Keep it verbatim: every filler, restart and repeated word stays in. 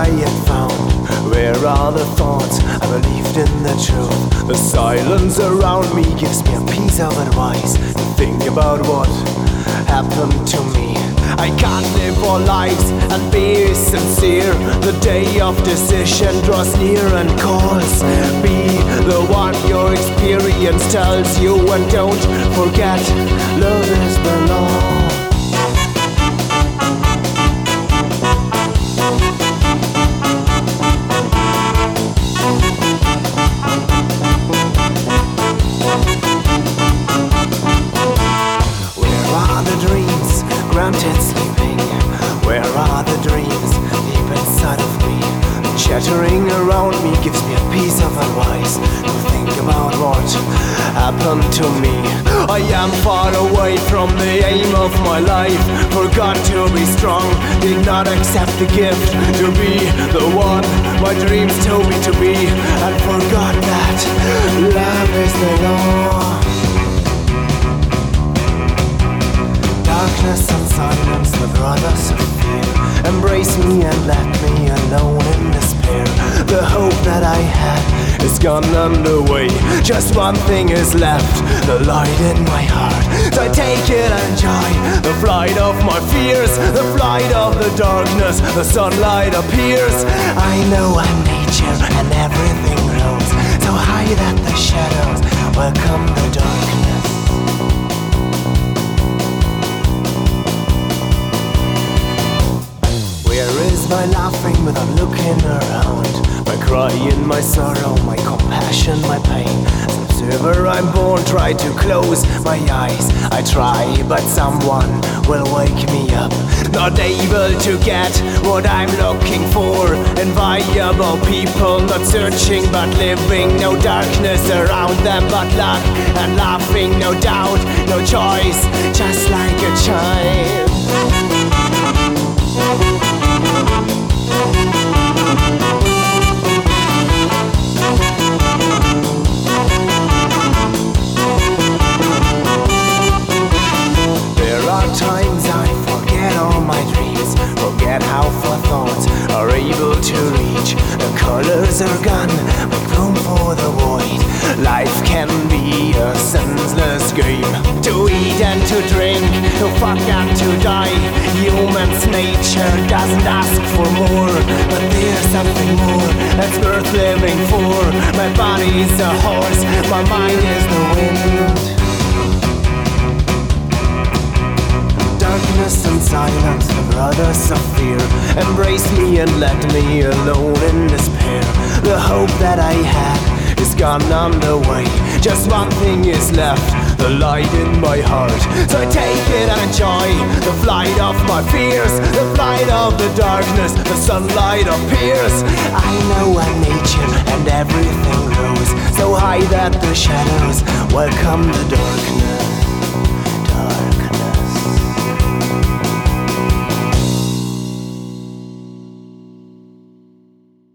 I had found? Where are the thoughts I believed in the truth? The silence around me gives me a piece of advice to think about what happened to me. I can't live our lives and be sincere. The day of decision draws near and calls. Be the one your experience tells you, and don't forget, love is the law. Granted sleeping, where are the dreams deep inside of me? Chattering around me gives me a piece of advice to think about what happened to me. I am far away from the aim of my life. Forgot to be strong, did not accept the gift to be the one my dreams told me to be, and forgot that love is the law. Darkness and silence, the brothers of fear. Embrace me and let me alone in despair. The hope that I had is gone underway. Just one thing is left, the light in my heart. So I take it and enjoy the flight of my fears, the flight of the darkness, the sunlight appears. I know I'm nature and everything grows so high that the shadows welcome the darkness. My laughing without looking around, my crying, my sorrow, my compassion, my pain. As an observer I'm born, try to close my eyes. I try, but someone will wake me up. Not able to get what I'm looking for. Inviolable people, not searching but living. No darkness around them but luck and laughing. No doubt, no choice, just like a child. There are times I forget all my dreams, forget how far thoughts are able to reach. The colors are gone, make room for the void. Life can be a senseless game, to eat and to drink, to fuck and to die. Human's nature doesn't ask for more, but there's something more that's worth living for. My body's a horse, my mind is the wind. Darkness and silence, the brothers of fear. Embrace me and let me alone in despair. The hope that I had is gone underway. Just one thing is left, the light in my heart. So I take it and enjoy the flight of my fears, the flight of the darkness, the sunlight appears. I know I'm nature and everything grows so high that the shadows welcome the darkness.